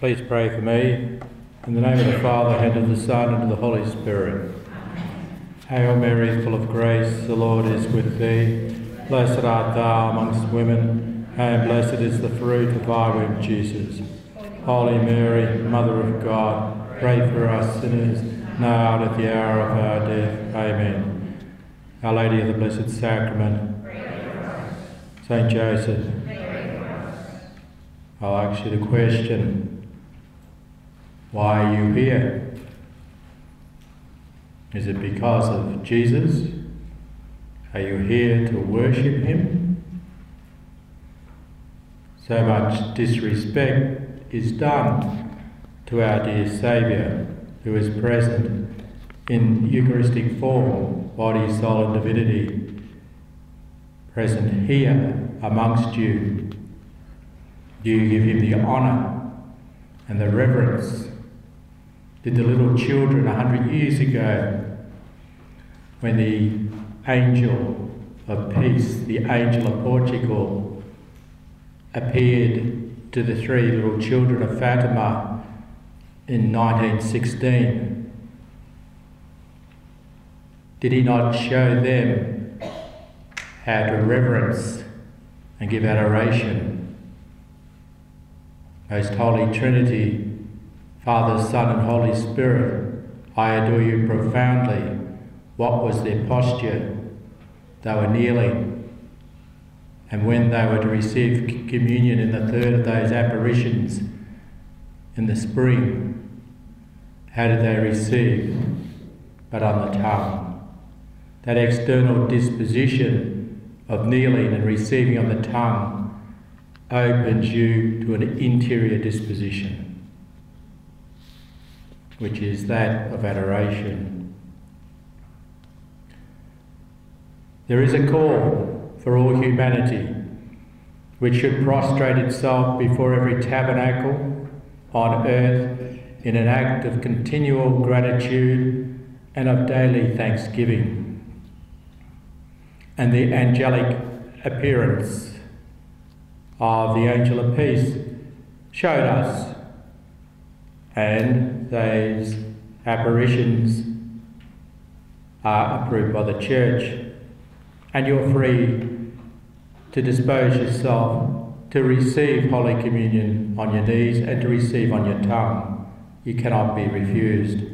Please pray for me. In the name of the Father, and of the Son, and of the Holy Spirit. Hail Mary, full of grace, the Lord is with thee. Blessed art thou amongst women, and blessed is the fruit of thy womb, Jesus. Holy Mary, Mother of God, pray for us sinners, now and at the hour of our death. Amen. Our Lady of the Blessed Sacrament, Saint Joseph, I'll ask you the question, why are you here? Is it because of Jesus? Are you here to worship him? So much disrespect is done to our dear Saviour, who is present in Eucharistic form, body, soul and divinity, present here amongst you. Do you give him the honour and the reverence? Did the little children 100 years ago, when the angel of peace, the angel of Portugal, appeared to the three little children of Fatima in 1916, did he not show them how to reverence and give adoration? Most Holy Trinity, Father, Son and Holy Spirit, I adore you profoundly. What was their posture? They were kneeling. And when they were to receive communion in the third of those apparitions in the spring, how did they receive? But on the tongue. That external disposition of kneeling and receiving on the tongue opens you to an interior disposition, which is that of adoration. There is a call for all humanity, which should prostrate itself before every tabernacle on earth in an act of continual gratitude and of daily thanksgiving. And the angelic appearance of the angel of peace showed us, and those apparitions are approved by the Church, and you're free to dispose yourself to receive Holy Communion on your knees and to receive on your tongue. You cannot be refused.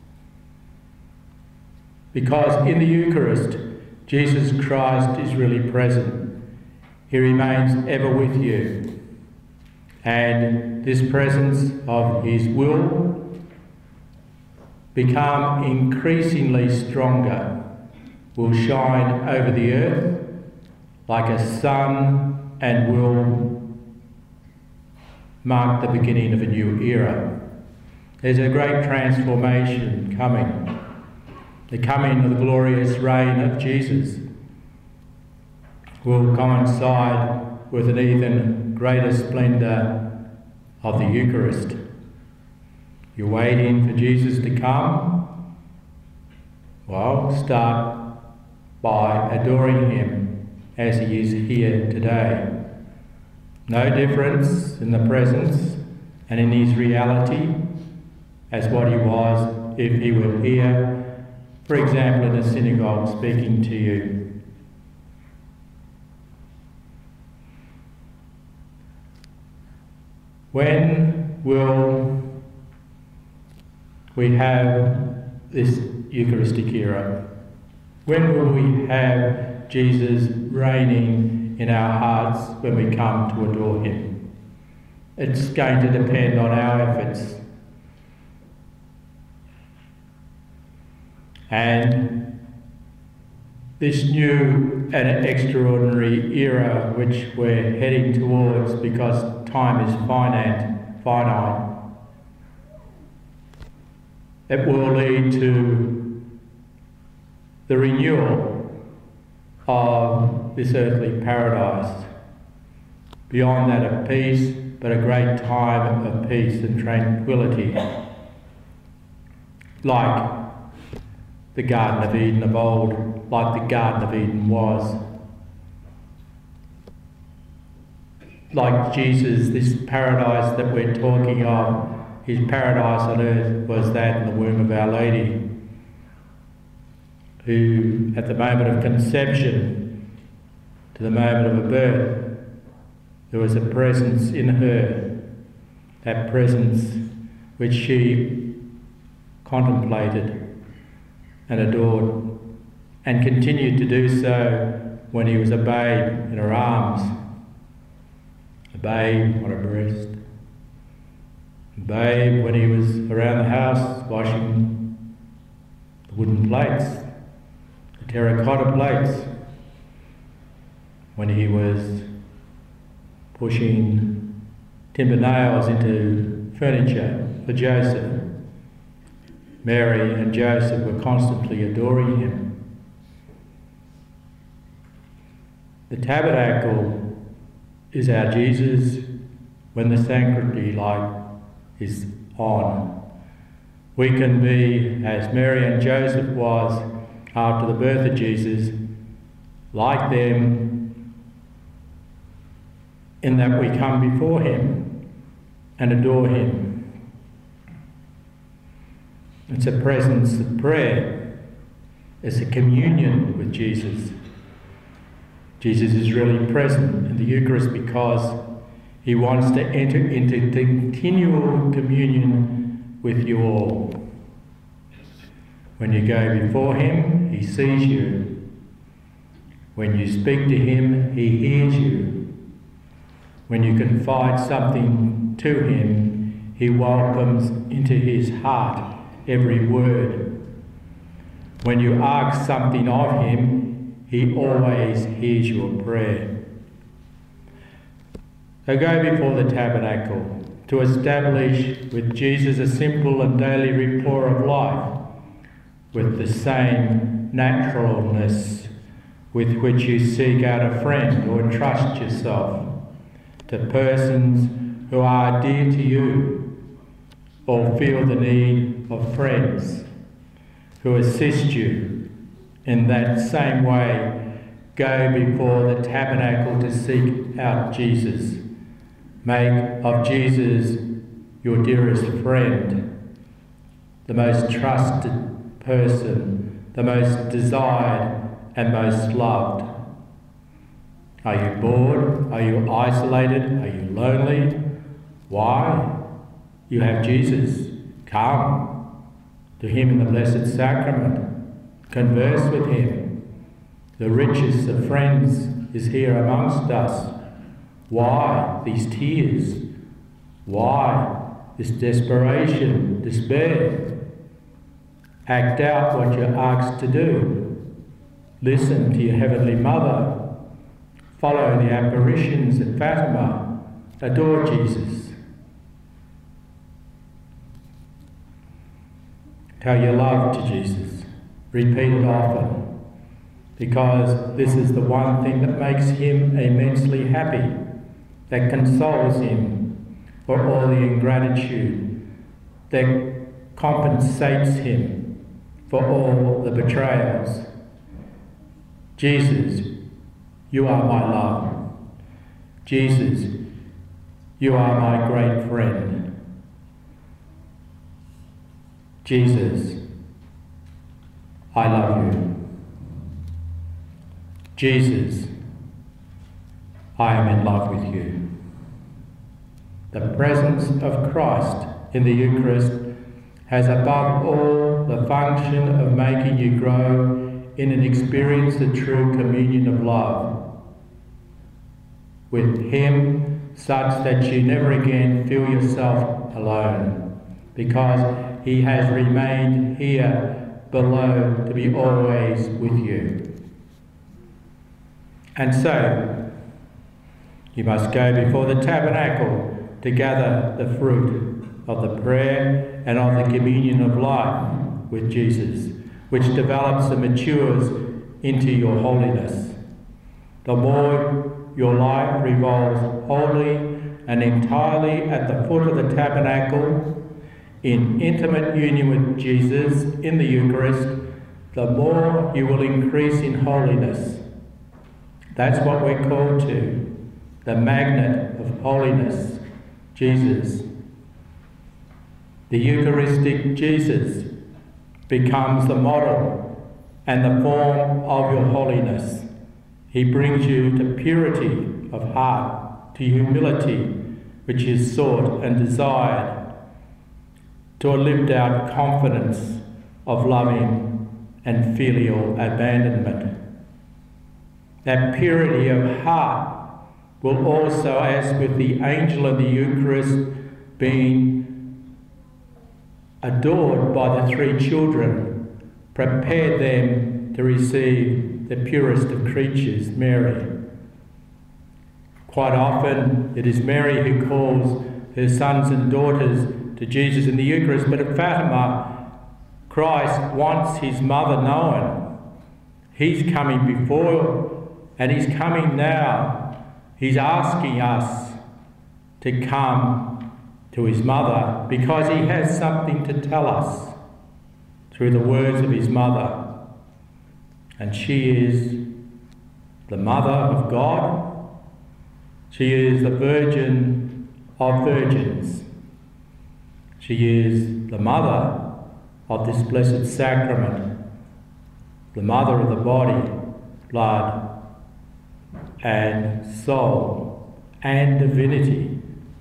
Because in the Eucharist, Jesus Christ is really present. He remains ever with you. And this presence of his will become increasingly stronger, will shine over the earth like a sun and will mark the beginning of a new era. There's a great transformation coming. The coming of the glorious reign of Jesus will coincide with an even greater splendour of the Eucharist. You're waiting for Jesus to come? Well, start by adoring him as he is here today. No difference in the presence and in his reality as what he was if he were here, for example, in a synagogue speaking to you. When will we have this Eucharistic era? When will we have Jesus reigning in our hearts when we come to adore him? It's going to depend on our efforts. And this new and extraordinary era which we're heading towards, because time is finite, it will lead to the renewal of this earthly paradise. Beyond that of peace, but a great time of peace and tranquility, like the Garden of Eden of old, like the Garden of Eden was. like Jesus, this paradise that we're talking of, his paradise on earth was that in the womb of Our Lady, who at the moment of conception to the moment of her birth, there was a presence in her, that presence which she contemplated and adored, and continued to do so when he was a babe in her arms, a babe on her breast, a babe when he was around the house washing the wooden plates, the terracotta plates, when he was pushing timber nails into furniture for Joseph. Mary and Joseph were constantly adoring him. The tabernacle is our Jesus when the sanctuary light is on. We can be, as Mary and Joseph was after the birth of Jesus, like them in that we come before him and adore him. It's a presence of prayer. It's a communion with Jesus. Jesus is really present in the Eucharist because he wants to enter into continual communion with you all. When you go before him, he sees you. When you speak to him, he hears you. When you confide something to him, he welcomes into his heart every word. When you ask something of him, he always hears your prayer. So go before the tabernacle to establish with Jesus a simple and daily rapport of life with the same naturalness with which you seek out a friend or entrust yourself to persons who are dear to you or feel the need of friends who assist you. In that same way, go before the tabernacle to seek out Jesus. Make of Jesus your dearest friend, the most trusted person, the most desired and most loved. Are you bored? Are you isolated? Are you lonely? Why? You have Jesus. Come to him in the Blessed Sacrament. Converse with him. The richest of friends is here amongst us. Why these tears? Why this desperation, despair? Act out what you're asked to do. Listen to your Heavenly Mother. Follow the apparitions at Fatima. Adore Jesus. Tell your love to Jesus. Repeat it often, because this is the one thing that makes him immensely happy, that consoles him for all the ingratitude, that compensates him for all the betrayals. Jesus, you are my love. Jesus, you are my great friend. Jesus, I love you. Jesus, I am in love with you. The presence of Christ in the Eucharist has above all the function of making you grow in and experience the true communion of love with him, such that you never again feel yourself alone, because he has remained here below to be always with you. And so, you must go before the tabernacle to gather the fruit of the prayer and of the communion of life with Jesus, which develops and matures into your holiness. The more your life revolves wholly and entirely at the foot of the tabernacle, in intimate union with Jesus in the Eucharist, the more you will increase in holiness. That's what we're called to. the magnet of holiness, Jesus. The Eucharistic Jesus becomes the model and the form of your holiness. He brings you to purity of heart, to humility, which is sought and desired, to a lived out confidence of loving and filial abandonment. That purity of heart will also, as with the angel of the Eucharist being adored by the three children, prepare them to receive the purest of creatures, Mary. Quite often it is Mary who calls her sons and daughters to Jesus in the Eucharist, but at Fatima, Christ wants his mother known. He's coming before and he's coming now. He's asking us to come to his mother because he has something to tell us through the words of his mother. And she is the mother of God. She is the Virgin of virgins. She is the mother of this blessed sacrament, the mother of the body, blood, and soul, and divinity,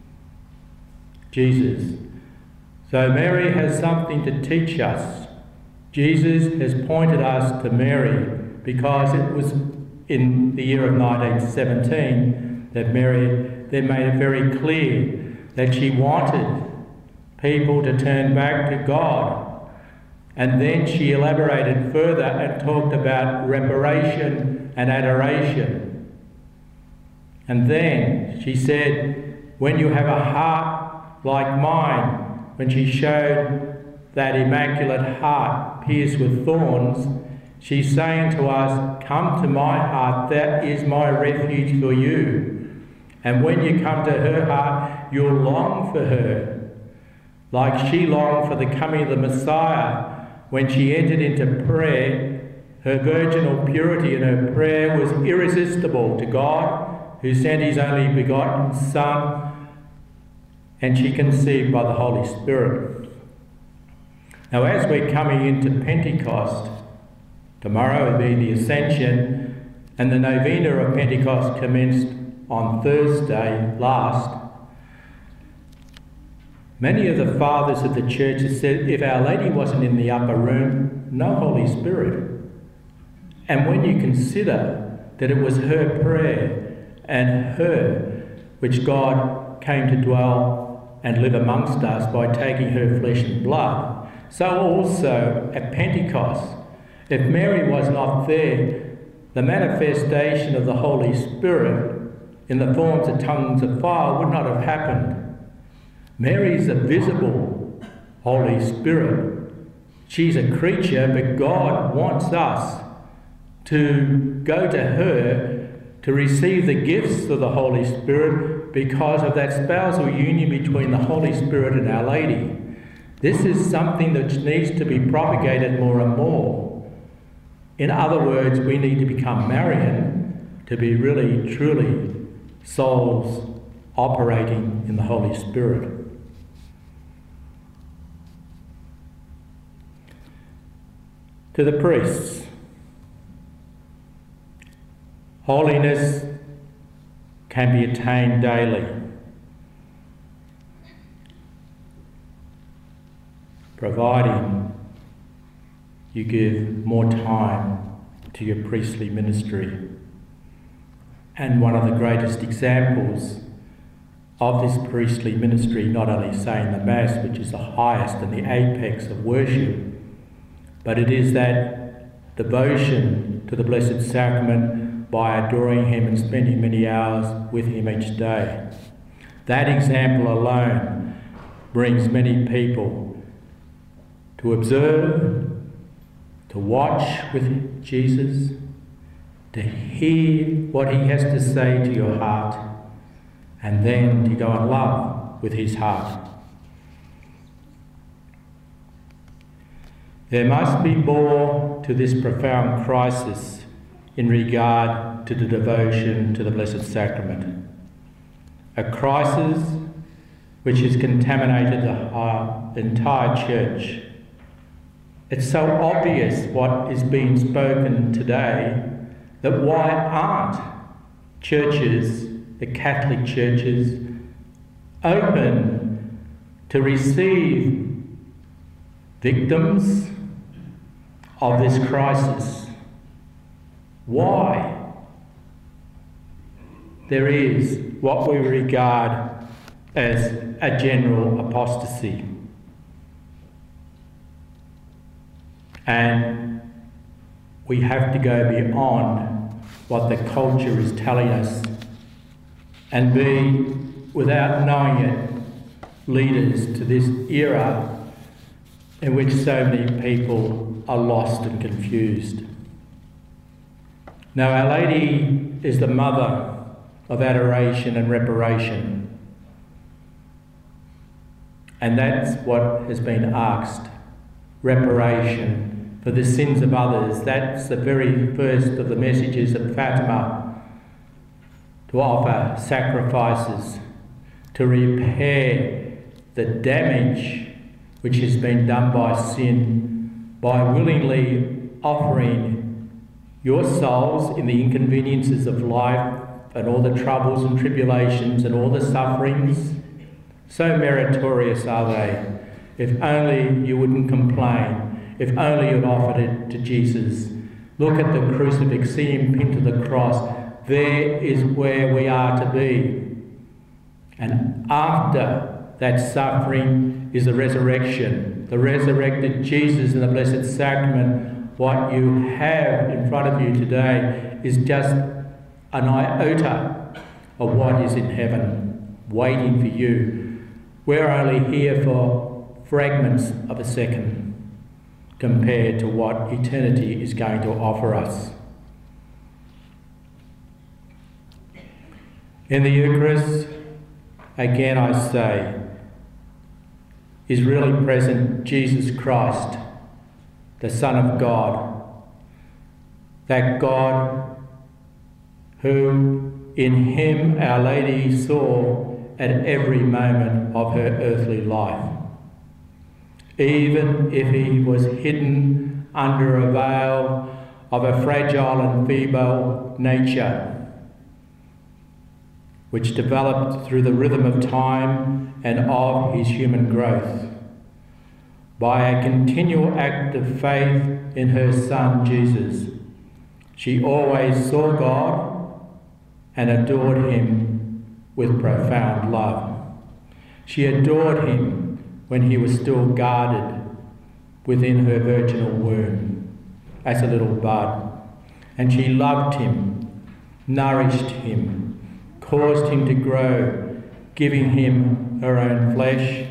Jesus. So Mary has something to teach us. Jesus has pointed us to Mary because it was in the year of 1917 that Mary then made it very clear that she wanted people to turn back to God. And then she elaborated further and talked about reparation and adoration. And then she said, when you have a heart like mine, when she showed that immaculate heart pierced with thorns, she's saying to us, come to my heart, that is my refuge for you. And when you come to her heart, you'll long for her, like she longed for the coming of the Messiah. When she entered into prayer, her virginal purity in her prayer was irresistible to God, who sent his only begotten Son, and she conceived by the Holy Spirit. Now, as we're coming into Pentecost, tomorrow will be the Ascension, and the novena of Pentecost commenced on Thursday last. Many of the fathers of the church have said, if Our Lady wasn't in the upper room, no Holy Spirit. And when you consider that it was her prayer and her which God came to dwell and live amongst us by taking her flesh and blood, so also at Pentecost, if Mary was not there, the manifestation of the Holy Spirit in the forms of tongues of fire would not have happened. Mary is a visible Holy Spirit. She's a creature, but God wants us to go to her to receive the gifts of the Holy Spirit because of that spousal union between the Holy Spirit and Our Lady. This is something that needs to be propagated more and more. In other words, we need to become Marian to be really, truly souls operating in the Holy Spirit. To the priests, holiness can be attained daily, providing you give more time to your priestly ministry. And one of the greatest examples of this priestly ministry, not only saying the Mass, which is the highest and the apex of worship, but it is that devotion to the Blessed Sacrament by adoring him and spending many hours with him each day. That example alone brings many people to observe, to watch with Jesus, to hear what he has to say to your heart, and then to go and love with his heart. There must be more to this profound crisis in regard to the devotion to the Blessed Sacrament. a crisis which has contaminated the entire church. It's so obvious what is being spoken today that why aren't churches, the Catholic churches, open to receive victims of this crisis? Why? There is what we regard as a general apostasy. And we have to go beyond what the culture is telling us and be, without knowing it, leaders to this era in which so many people are lost and confused. Now, Our Lady is the mother of adoration and reparation. And that's what has been asked, reparation for the sins of others. That's the very first of the messages of Fatima, to offer sacrifices, to repair the damage which has been done by sin, by willingly offering your souls in the inconveniences of life and all the troubles and tribulations and all the sufferings. So meritorious are they. If only you wouldn't complain. If only you'd offered it to Jesus. Look at the crucifix, see him pinned to the cross. There is where we are to be. And after that suffering is the resurrection. The resurrected Jesus in the Blessed Sacrament. What you have in front of you today is just an iota of what is in heaven, waiting for you. We're only here for fragments of a second compared to what eternity is going to offer us. In the Eucharist, again I say, is really present Jesus Christ, the Son of God, that God who in him Our Lady saw at every moment of her earthly life. Even if he was hidden under a veil of a fragile and feeble nature, which developed through the rhythm of time and of his human growth, by a continual act of faith in her Son Jesus, she always saw God and adored him with profound love. She adored him when he was still guarded within her virginal womb as a little bud. And she loved him, nourished him, caused him to grow, giving him her own flesh.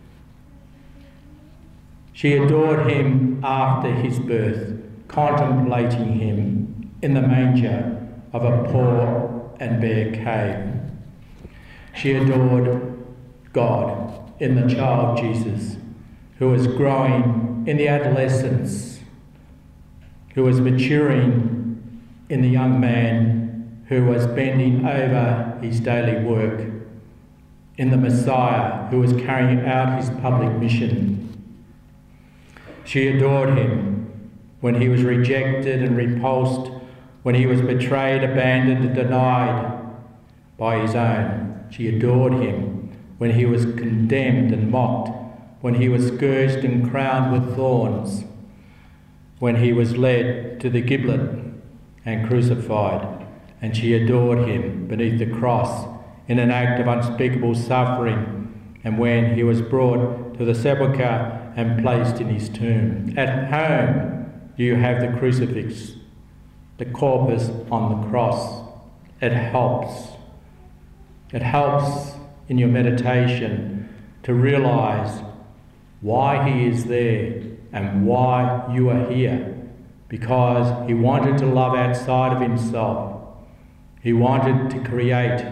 She adored him after his birth, contemplating him in the manger of a poor and bare cave. She adored God in the child Jesus, who was growing in the adolescence, who was maturing in the young man who was bending over his daily work, in the Messiah who was carrying out his public mission. She adored him when he was rejected and repulsed, when he was betrayed, abandoned and denied by his own. She adored him when he was condemned and mocked, when he was scourged and crowned with thorns, when he was led to the gibbet and crucified. And she adored him beneath the cross in an act of unspeakable suffering, and when he was brought to the sepulchre and placed in his tomb. At home you have the crucifix, the corpus on the cross. It helps. It helps in your meditation to realise why he is there and why you are here. Because he wanted to love outside of himself. He wanted to create.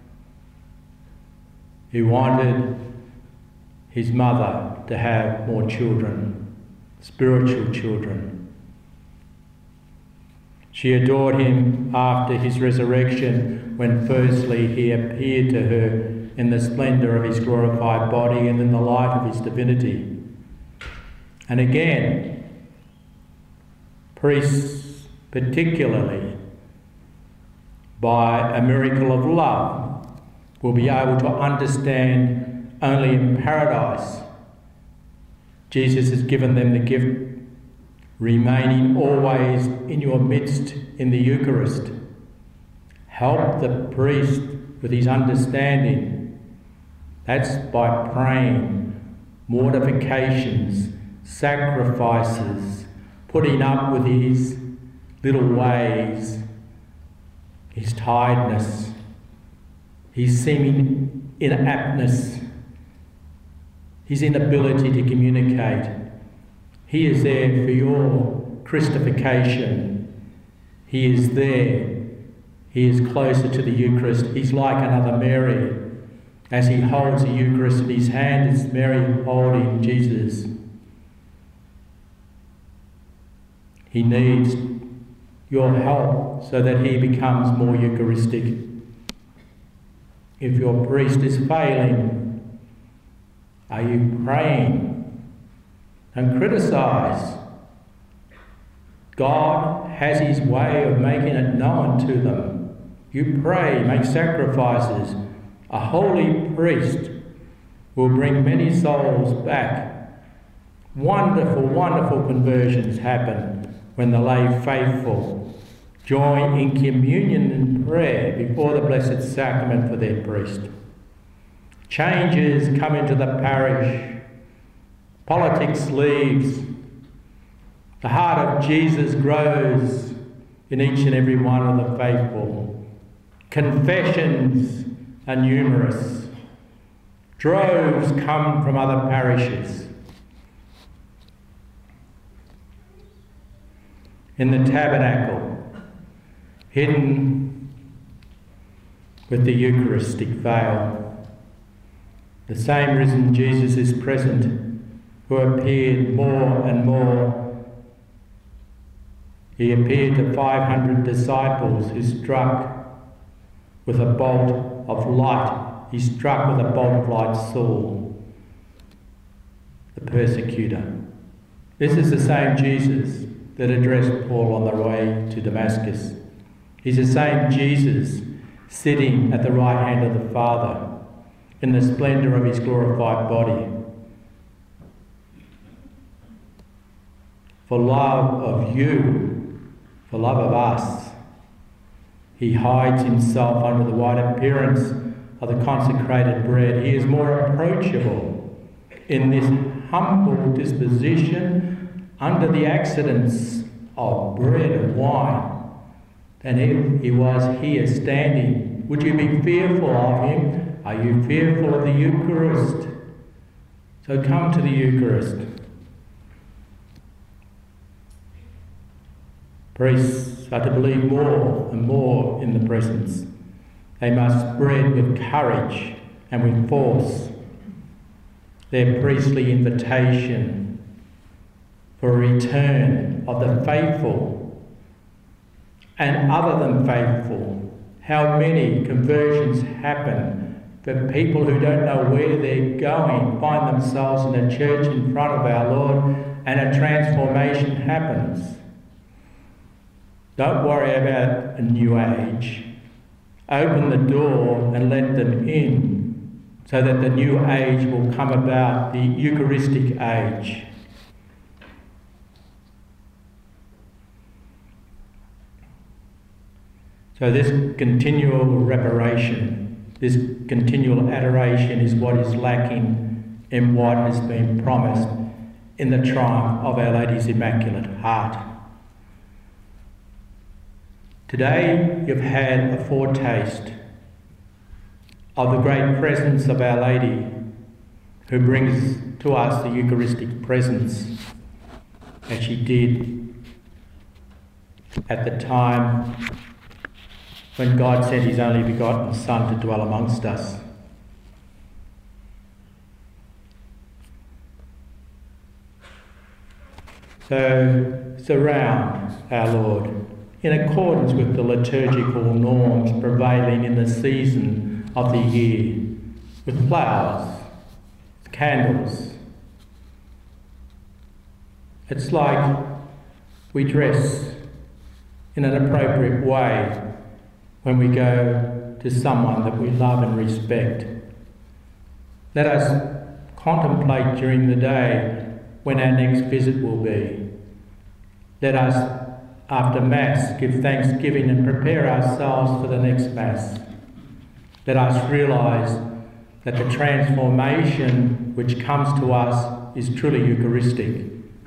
He wanted his mother to have more children, spiritual children. She adored him after his resurrection when firstly he appeared to her in the splendour of his glorified body and in the light of his divinity. And again, priests, particularly by a miracle of love, will be able to understand only in paradise. Jesus has given them the gift, remaining always in your midst in the Eucharist. Help the priest with his understanding. That's by praying, mortifications, sacrifices, putting up with his little ways, his tiredness, his seeming inaptness, his inability to communicate. He is there for your Christification. He is there. He is closer to the Eucharist. He's like another Mary. As he holds the Eucharist in his hand, it's Mary holding Jesus. He needs your help so that he becomes more Eucharistic. If your priest is failing, are you praying? Don't criticise. God has his way of making it known to them. You pray, make sacrifices. A holy priest will bring many souls back. Wonderful, wonderful conversions happen when the lay faithful join in communion and prayer before the Blessed Sacrament for their priest. Changes come into the parish. Politics leaves. The heart of Jesus grows in each and every one of the faithful. Confessions are numerous. Droves come from other parishes. In the tabernacle, hidden with the Eucharistic veil, the same risen Jesus is present, who appeared more and more. He appeared to 500 disciples who struck with a bolt of light. He struck with a bolt of light Saul, the persecutor. This is the same Jesus that addressed Paul on the way to Damascus. He's the same Jesus sitting at the right hand of the Father in the splendour of his glorified body. For love of you, for love of us, he hides himself under the white appearance of the consecrated bread. He is more approachable in this humble disposition under the accidents of bread and wine than if he was here standing. Would you be fearful of him? Are you fearful of the Eucharist? So come to the Eucharist. Priests are to believe more and more in the presence. They must spread with courage and with force their priestly invitation for a return of the faithful and other than faithful. How many conversions happen for people who don't know where they're going, find themselves in a church in front of our Lord, and a transformation happens. Don't worry about a new age. Open the door and let them in so that the new age will come about, the Eucharistic age. So this continual reparation, this continual adoration is what is lacking in what has been promised in the triumph of Our Lady's Immaculate Heart. Today you've had a foretaste of the great presence of Our Lady, who brings to us the Eucharistic presence, as she did at the time when God sent his only begotten Son to dwell amongst us. So surround our Lord in accordance with the liturgical norms prevailing in the season of the year, with flowers, candles. It's like we dress in an appropriate way when we go to someone that we love and respect. Let us contemplate during the day when our next visit will be. Let us, after Mass, give thanksgiving and prepare ourselves for the next Mass. Let us realise that the transformation which comes to us is truly Eucharistic.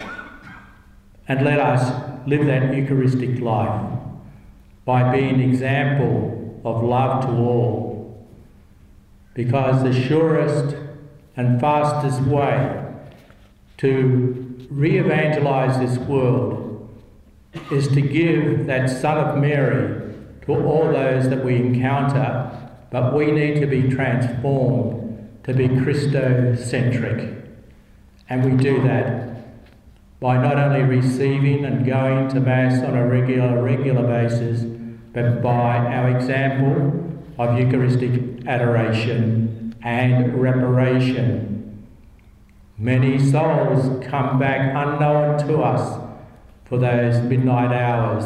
And let us live that Eucharistic life by being an example of love to all. Because the surest and fastest way to re-evangelise this world is to give that Son of Mary to all those that we encounter, but we need to be transformed to be Christocentric. And we do that by not only receiving and going to Mass on a regular basis, but by our example of Eucharistic adoration and reparation. Many souls come back unknown to us for those midnight hours.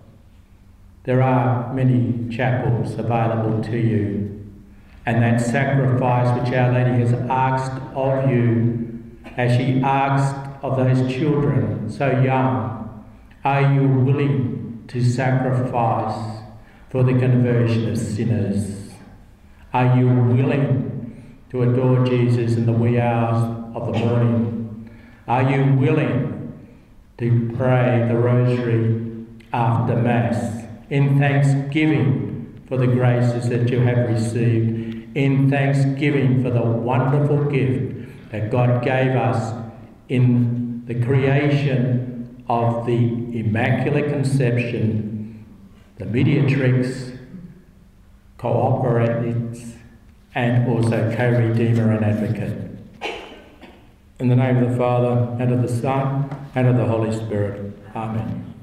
There are many chapels available to you, and that sacrifice which Our Lady has asked of you, as she asked of those children so young, are you willing to sacrifice for the conversion of sinners? Are you willing to adore Jesus in the wee hours of the morning? Are you willing to pray the Rosary after Mass in thanksgiving for the graces that you have received, in thanksgiving for the wonderful gift that God gave us in the creation of the Immaculate Conception, the Mediatrix, Co-operatrix, and also Co-Redeemer and Advocate. In the name of the Father, and of the Son, and of the Holy Spirit. Amen.